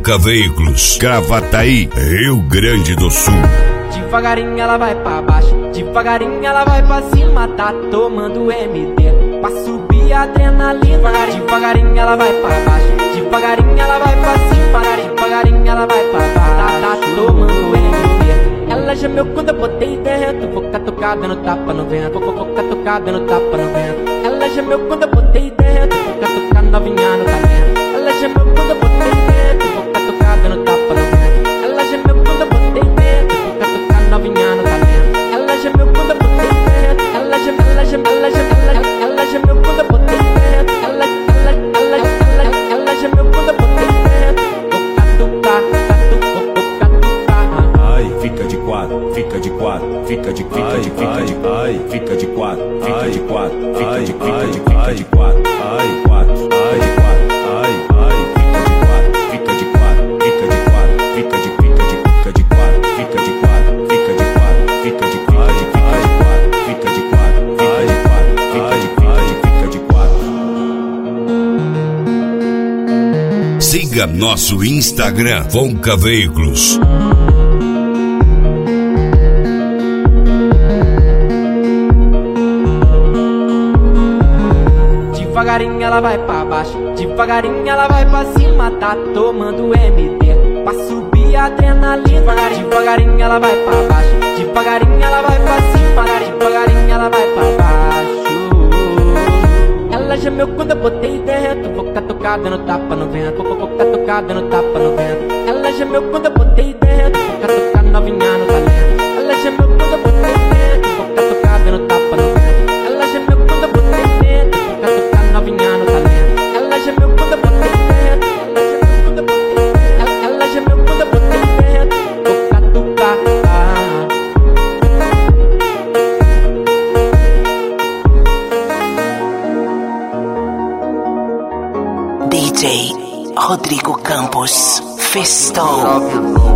Vonca Veículos, Gravataí, Rio Grande do Sul. Devagarinho ela vai pra baixo, devagarinho ela vai pra cima, tá tomando MD pra subir a adrenalina. Devagarinho ela vai pra baixo, devagarinho ela vai pra cima, devagarinho ela vai pra baixo, tá tomando MD. Ela gemeu quando eu botei dentro, vou catucar dando tapa no vento, vou catucar dando tapa no vento. Ela gemeu quando eu botei dentro, vou catucar novinha no talento. Ela gemeu quando eu botei dentro, vou catucar dando tapa no vento. Ela gemeu quando eu botei dentro, vou catucar novinha no talento. Ela gemeu quando eu botei dentro, ela gemeu, ela gemeu, ela gemeu, ela gemeu quando eu botei dentro. Ela gemeu quando eu botei dentro, vou catucar, vou catucar. Ai, fica de quatro, fica de quatro, fica de quatro, ai, fica de quatro, fica de quatro, fica de quatro, ai, quatro, ai, de quatro, ai, fica de quatro, fica de quatro, fica de quatro, fica de quatro, fica de quatro, fica de quatro, fica de quatro, fica de quatro, fica de quatro. Siga nosso Instagram, Vonca Veículos. Devagarinho ela vai pra baixo, devagarinho ela vai pra cima, tá tomando MD pra subir a adrenalina. Devagarinho ela vai pra baixo, devagarinho ela vai pra cima, devagarinho ela vai pra baixo. Ela gemeu quando eu botei dentro, vou catucar dando tapa no vento, vou catucar dando tapa no vento. Ela gemeu quando eu botei dentro, vou catucar novinha no talento. Ela gemeu quando eu botei dentro, vou catucar dando tapa no vento. Ela gemeu quando eu botei dentro, vou catucar novinha no talento. Ela gemeu quando eu botei dentro, ela gemeu quando eu botei dentro, vou catucar. DJ Rodrigo Campos, Festão.